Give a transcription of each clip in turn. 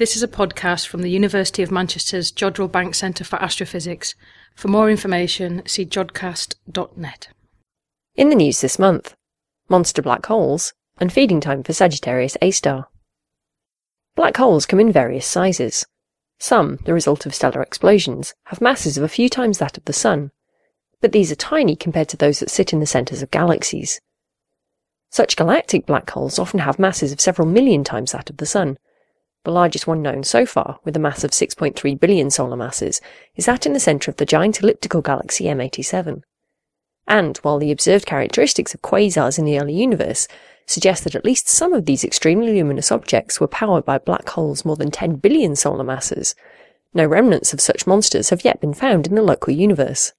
This is a podcast from the University of Manchester's Jodrell Bank Centre for Astrophysics. For more information, see jodcast.net. In the news this month, monster black holes and feeding time for Sagittarius A star. Black holes come in various sizes. Some, the result of stellar explosions, have masses of a few times that of the Sun, but these are tiny compared to those that sit in the centres of galaxies. Such galactic black holes often have masses of several million times that of the Sun. The largest one known so far, with a mass of 6.3 billion solar masses, is that in the centre of the giant elliptical galaxy M87. And while the observed characteristics of quasars in the early universe suggest that at least some of these extremely luminous objects were powered by black holes more than 10 billion solar masses, no remnants of such monsters have yet been found in the local universe.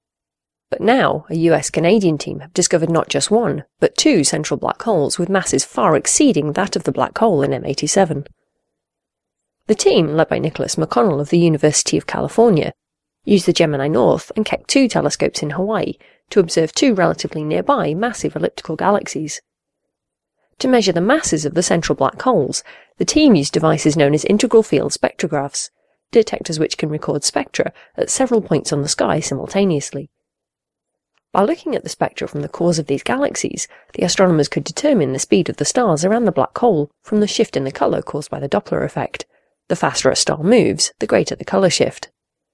But now, a US-Canadian team have discovered not just one, but two central black holes with masses far exceeding that of the black hole in M87. The team, led by Nicholas McConnell of the University of California, used the Gemini North and Keck 2 telescopes in Hawaii to observe two relatively nearby massive elliptical galaxies. To measure the masses of the central black holes, the team used devices known as integral field spectrographs, detectors which can record spectra at several points on the sky simultaneously. By looking at the spectra from the cores of these galaxies, the astronomers could determine the speed of the stars around the black hole from the shift in the colour caused by the Doppler effect. The faster a star moves, the greater the colour shift.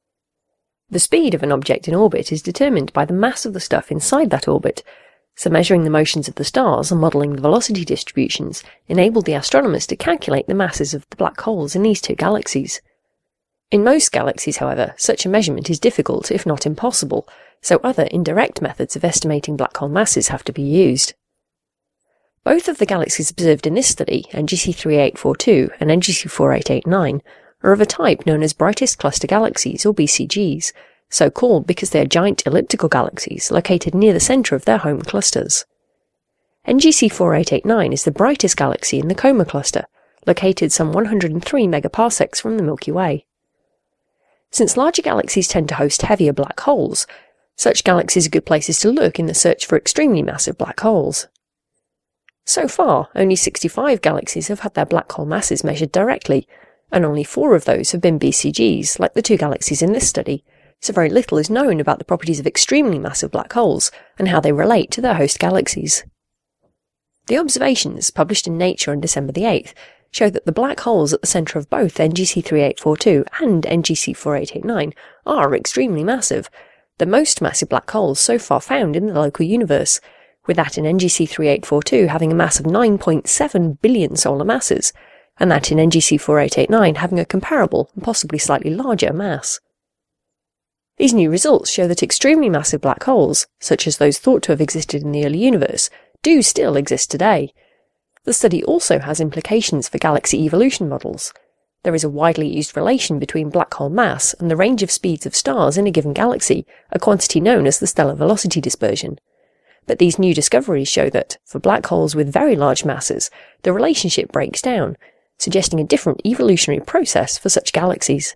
The speed of an object in orbit is determined by the mass of the stuff inside that orbit, so measuring the motions of the stars and modelling the velocity distributions enabled the astronomers to calculate the masses of the black holes in these two galaxies. In most galaxies, however, such a measurement is difficult, if not impossible, so other indirect methods of estimating black hole masses have to be used. Both of the galaxies observed in this study, NGC 3842 and NGC 4889, are of a type known as brightest cluster galaxies, or BCGs, so called because they are giant elliptical galaxies located near the centre of their home clusters. NGC 4889 is the brightest galaxy in the Coma cluster, located some 103 megaparsecs from the Milky Way. Since larger galaxies tend to host heavier black holes, such galaxies are good places to look in the search for extremely massive black holes. So far, only 65 galaxies have had their black hole masses measured directly, and only 4 of those have been BCGs, like the two galaxies in this study, so very little is known about the properties of extremely massive black holes and how they relate to their host galaxies. The observations, published in Nature on December the 8th, show that the black holes at the centre of both NGC 3842 and NGC 4889 are extremely massive, the most massive black holes so far found in the local universe, with that in NGC 3842 having a mass of 9.7 billion solar masses, and that in NGC 4889 having a comparable and possibly slightly larger mass. These new results show that extremely massive black holes, such as those thought to have existed in the early universe, do still exist today. The study also has implications for galaxy evolution models. There is a widely used relation between black hole mass and the range of speeds of stars in a given galaxy, a quantity known as the stellar velocity dispersion. But these new discoveries show that, for black holes with very large masses, the relationship breaks down, suggesting a different evolutionary process for such galaxies.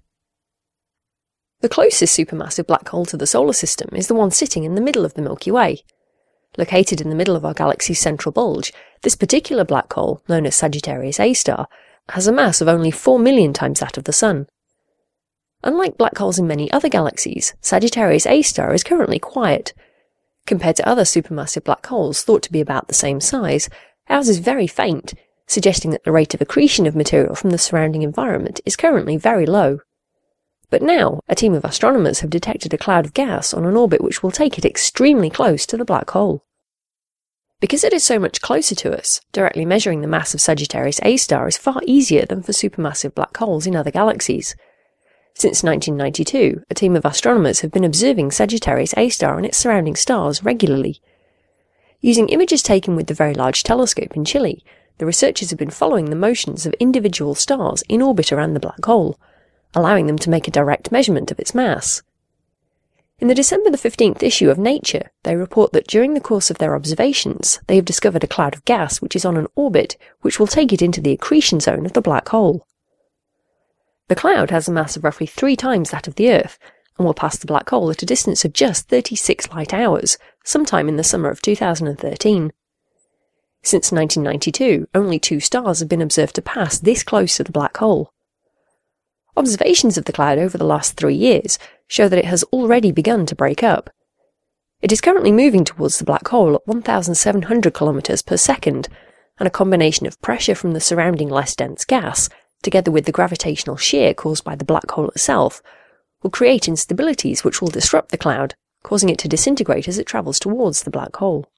The closest supermassive black hole to the solar system is the one sitting in the middle of the Milky Way. Located in the middle of our galaxy's central bulge, this particular black hole, known as Sagittarius A star, has a mass of only 4 million times that of the Sun. Unlike black holes in many other galaxies, Sagittarius A star is currently quiet. Compared to other supermassive black holes thought to be about the same size, ours is very faint, suggesting that the rate of accretion of material from the surrounding environment is currently very low. But now, a team of astronomers have detected a cloud of gas on an orbit which will take it extremely close to the black hole. Because it is so much closer to us, directly measuring the mass of Sagittarius A star is far easier than for supermassive black holes in other galaxies. Since 1992, a team of astronomers have been observing Sagittarius A star and its surrounding stars regularly. Using images taken with the Very Large Telescope in Chile, the researchers have been following the motions of individual stars in orbit around the black hole, allowing them to make a direct measurement of its mass. In the December 15th issue of Nature, they report that during the course of their observations, they have discovered a cloud of gas which is on an orbit which will take it into the accretion zone of the black hole. The cloud has a mass of roughly 3 times that of the Earth, and will pass the black hole at a distance of just 36 light hours, sometime in the summer of 2013. Since 1992, only 2 stars have been observed to pass this close to the black hole. Observations of the cloud over the last 3 years show that it has already begun to break up. It is currently moving towards the black hole at 1,700 kilometers per second, and a combination of pressure from the surrounding less dense gas, together with the gravitational shear caused by the black hole itself, will create instabilities which will disrupt the cloud, causing it to disintegrate as it travels towards the black hole.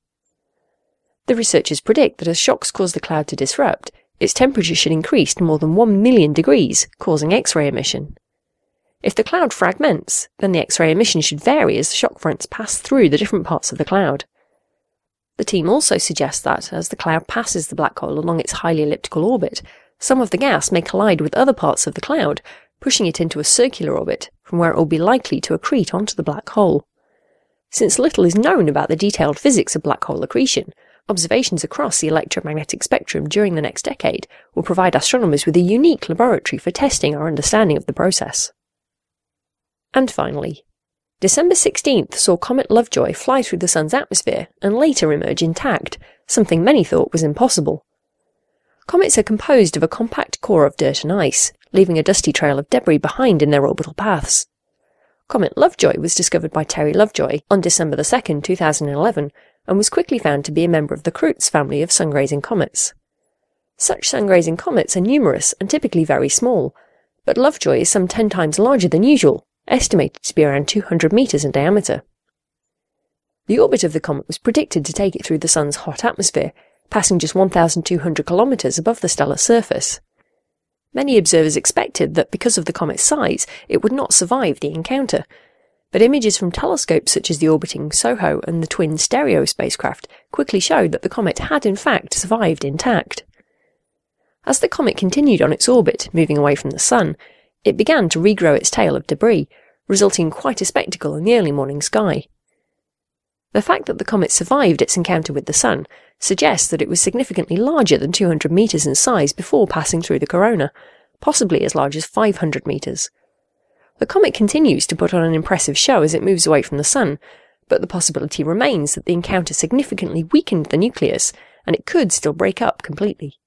The researchers predict that as shocks cause the cloud to disrupt, its temperature should increase to more than 1 million degrees, causing X-ray emission. If the cloud fragments, then the X-ray emission should vary as the shock fronts pass through the different parts of the cloud. The team also suggests that, as the cloud passes the black hole along its highly elliptical orbit, some of the gas may collide with other parts of the cloud, pushing it into a circular orbit, from where it will be likely to accrete onto the black hole. Since little is known about the detailed physics of black hole accretion, observations across the electromagnetic spectrum during the next decade will provide astronomers with a unique laboratory for testing our understanding of the process. And finally, December 16th saw Comet Lovejoy fly through the Sun's atmosphere and later emerge intact, something many thought was impossible. Comets are composed of a compact core of dirt and ice, leaving a dusty trail of debris behind in their orbital paths. Comet Lovejoy was discovered by Terry Lovejoy on December 2, 2011, and was quickly found to be a member of the Kreutz family of sun-grazing comets. Such sun-grazing comets are numerous and typically very small, but Lovejoy is some 10 times larger than usual, estimated to be around 200 metres in diameter. The orbit of the comet was predicted to take it through the Sun's hot atmosphere, passing just 1,200 kilometres above the stellar surface. Many observers expected that because of the comet's size, it would not survive the encounter, but images from telescopes such as the orbiting SOHO and the twin STEREO spacecraft quickly showed that the comet had in fact survived intact. As the comet continued on its orbit, moving away from the Sun, it began to regrow its tail of debris, resulting in quite a spectacle in the early morning sky. The fact that the comet survived its encounter with the Sun suggests that it was significantly larger than 200 metres in size before passing through the corona, possibly as large as 500 metres. The comet continues to put on an impressive show as it moves away from the Sun, but the possibility remains that the encounter significantly weakened the nucleus, and it could still break up completely.